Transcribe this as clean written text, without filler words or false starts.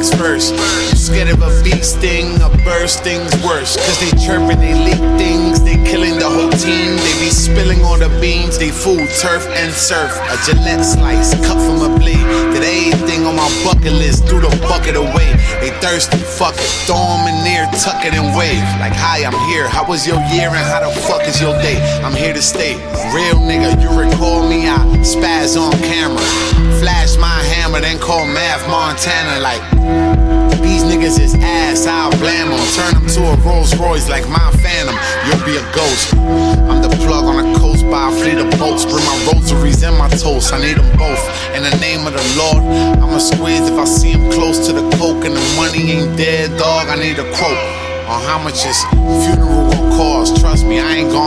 things first. You scared of a bee sting, a bird stings worse. Cause they chirping, they leak things, they killing the whole team. They be spilling all the beans, they food, turf and surf. A Gillette slice, cut from a blade. Did everything on my bucket list, threw the bucket away. They thirsty, fuck it, throw them in there, tuck it and wave. Like, hi, I'm here, how was your year and how the fuck is your day? I'm here to stay, real nigga, you recall me, I spaz on camera. Flash my hammer, then call Math Montana like, these niggas is ass, I'll blam them. Turn them to a Rolls Royce like my Phantom, you'll be a ghost. I'm the plug on the coast by a fleet of boats. Bring my rosaries and my toast, I need them both. In the name of the Lord, I'ma squeeze if I see him close to the coke. And the money ain't dead, dog, I need a quote on how much his funeral gon' cost. Trust me, I ain't gone